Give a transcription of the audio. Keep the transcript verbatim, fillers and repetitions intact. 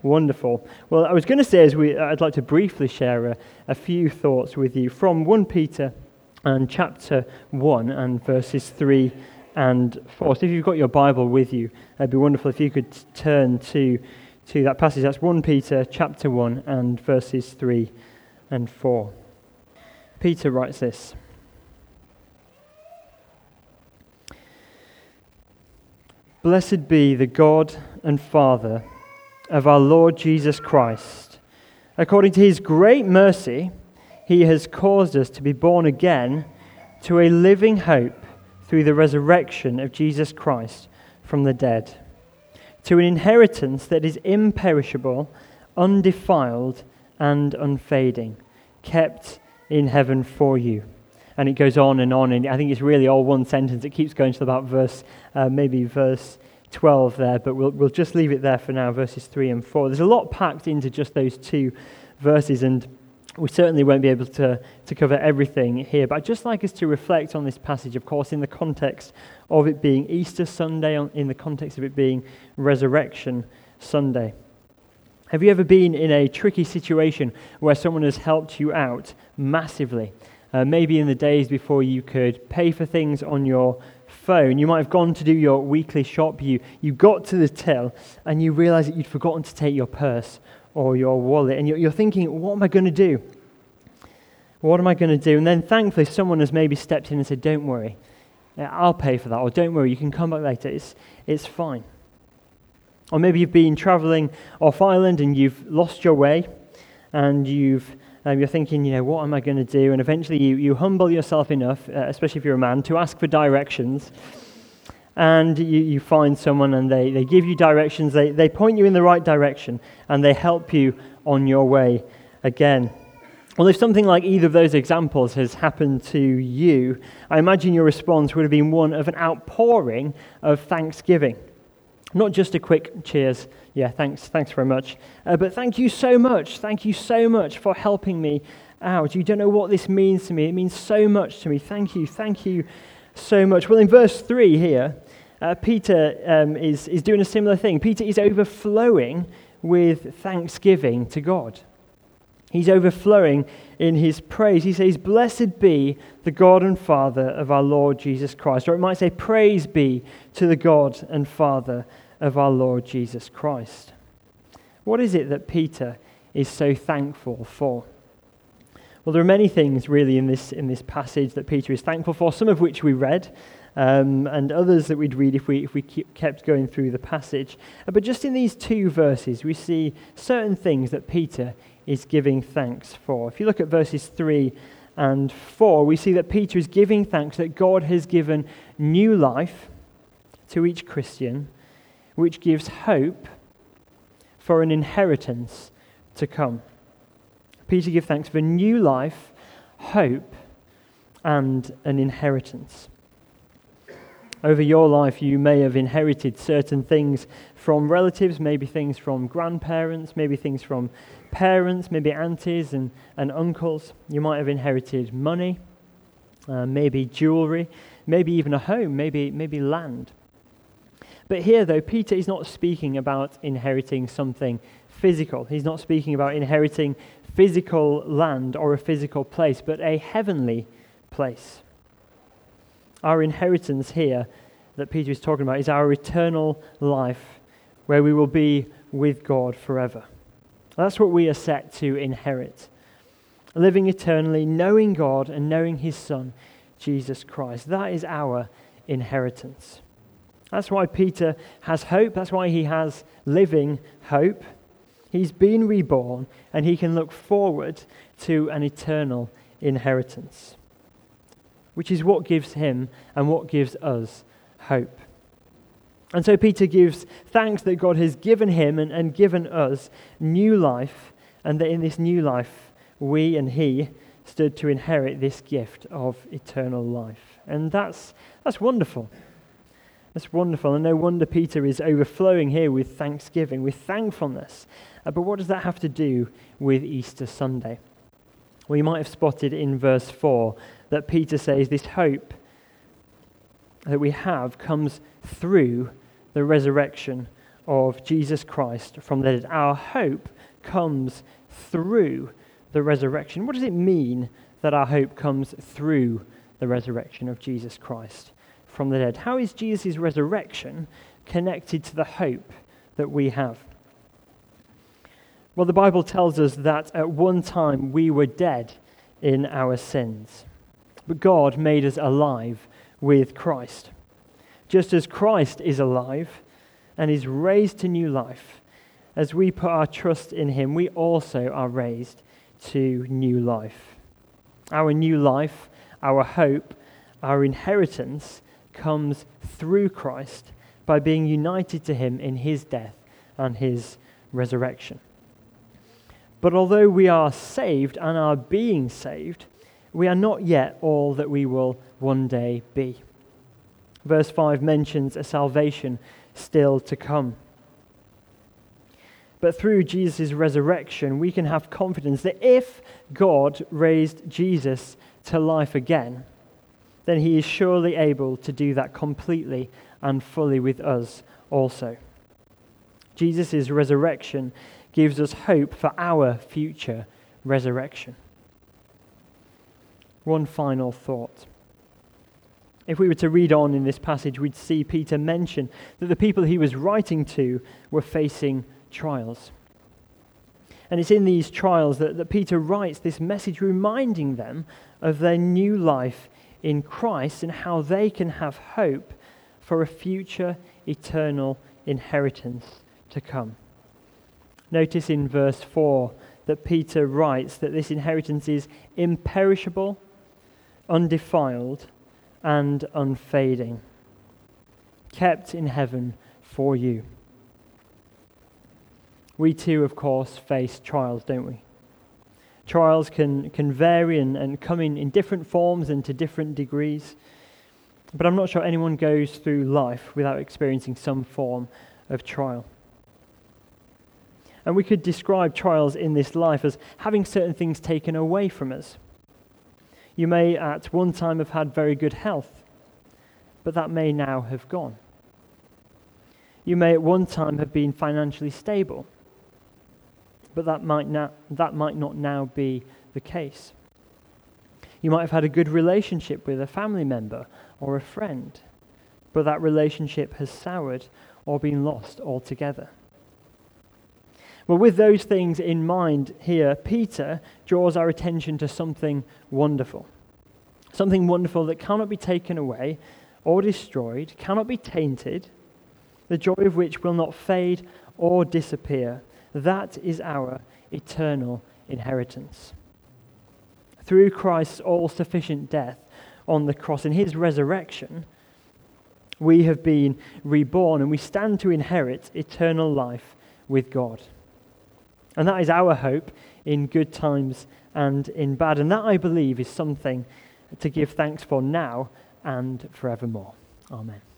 Wonderful. Well, I was going to say, as we, I'd like to briefly share a, a few thoughts with you from First Peter and chapter one and verses three and four. So if you've got your Bible with you, it'd be wonderful if you could turn to, to that passage. That's First Peter chapter one and verses three and four. Peter writes this. Blessed be the God and Father of our Lord Jesus Christ. According to his great mercy, he has caused us to be born again to a living hope through the resurrection of Jesus Christ from the dead, to an inheritance that is imperishable, undefiled, and unfading, kept in heaven for you. And it goes on and on, and I think it's really all one sentence. It keeps going to about verse, uh, maybe verse twelve there, but we'll we'll just leave it there for now, verses three and four. There's a lot packed into just those two verses, and we certainly won't be able to, to cover everything here, but I'd just like us to reflect on this passage, of course, in the context of it being Easter Sunday, in the context of it being Resurrection Sunday. Have you ever been in a tricky situation where someone has helped you out massively? Uh, maybe in the days before you could pay for things on your phone, you might have gone to do your weekly shop, you, you got to the till, and you realize that you'd forgotten to take your purse or your wallet, and you're, you're thinking, what am I going to do? What am I going to do? And then thankfully someone has maybe stepped in and said, don't worry, I'll pay for that, or don't worry, you can come back later, it's, it's fine. Or maybe you've been traveling off island and you've lost your way, and you've Um, you're thinking, you know, what am I going to do? And eventually you, you humble yourself enough, uh, especially if you're a man, to ask for directions. And you, you find someone and they, they give you directions, they, they point you in the right direction, and they help you on your way again. Well, if something like either of those examples has happened to you, I imagine your response would have been one of an outpouring of thanksgiving. Not just a quick cheers, yeah, thanks, thanks very much, uh, but thank you so much, thank you so much for helping me out. You don't know what this means to me. It means so much to me. Thank you, thank you so much. Well, in verse three here, uh, Peter um, is, is doing a similar thing. Peter is overflowing with thanksgiving to God. He's overflowing in his praise. He says, blessed be the God and Father of our Lord Jesus Christ. Or it might say, praise be to the God and Father of our Lord Jesus Christ. What is it that Peter is so thankful for? Well, there are many things really in this in this passage that Peter is thankful for, some of which we read, um, and others that we'd read if we if we keep, kept going through the passage. Uh, but just in these two verses, we see certain things that Peter is giving thanks for. If you look at verses three and four, we see that Peter is giving thanks that God has given new life to each Christian, which gives hope for an inheritance to come. Peter gives thanks for new life, hope, and an inheritance. Over your life, you may have inherited certain things from relatives, maybe things from grandparents, maybe things from parents, maybe aunties and, and uncles. You might have inherited money, uh, maybe jewelry, maybe even a home, maybe maybe land. But here, though, Peter is not speaking about inheriting something physical. He's not speaking about inheriting physical land or a physical place, but a heavenly place. Our inheritance here that Peter is talking about is our eternal life, where we will be with God forever. That's what we are set to inherit. Living eternally, knowing God and knowing his Son, Jesus Christ. That is our inheritance. That's why Peter has hope. That's why he has living hope. He's been reborn, and he can look forward to an eternal inheritance, which is what gives him and what gives us hope. And so Peter gives thanks that God has given him and, and given us new life, and that in this new life, we and he stood to inherit this gift of eternal life. And that's that's wonderful. That's wonderful. And no wonder Peter is overflowing here with thanksgiving, with thankfulness. Uh, but what does that have to do with Easter Sunday? Well, you might have spotted in verse four that Peter says this hope that we have comes through the resurrection of Jesus Christ from the dead. Our hope comes through the resurrection. What does it mean that our hope comes through the resurrection of Jesus Christ from the dead? How is Jesus' resurrection connected to the hope that we have? Well, the Bible tells us that at one time we were dead in our sins, but God made us alive with Christ. Just as Christ is alive and is raised to new life, as we put our trust in him, we also are raised to new life. Our new life, our hope, our inheritance comes through Christ by being united to him in his death and his resurrection. But although we are saved and are being saved, we are not yet all that we will one day be. Verse five mentions a salvation still to come. But through Jesus' resurrection, we can have confidence that if God raised Jesus to life again, then he is surely able to do that completely and fully with us also. Jesus' resurrection gives us hope for our future resurrection. One final thought. If we were to read on in this passage, we'd see Peter mention that the people he was writing to were facing trials. And it's in these trials that, that Peter writes this message reminding them of their new life in Christ and how they can have hope for a future eternal inheritance to come. Notice in verse four that Peter writes that this inheritance is imperishable, undefiled, and unfading, kept in heaven for you. We too, of course, face trials, don't we? Trials can, can vary and, and come in, in different forms and to different degrees. But I'm not sure anyone goes through life without experiencing some form of trial. And we could describe trials in this life as having certain things taken away from us. You may at one time have had very good health, but that may now have gone. You may at one time have been financially stable, but that might not, that might not now be the case. You might have had a good relationship with a family member or a friend, but that relationship has soured or been lost altogether. Well, with those things in mind here, Peter draws our attention to something wonderful. Something wonderful that cannot be taken away or destroyed, cannot be tainted, the joy of which will not fade or disappear. That is our eternal inheritance. Through Christ's all-sufficient death on the cross and his resurrection, we have been reborn and we stand to inherit eternal life with God. And that is our hope in good times and in bad. And that, I believe, is something to give thanks for now and forevermore. Amen.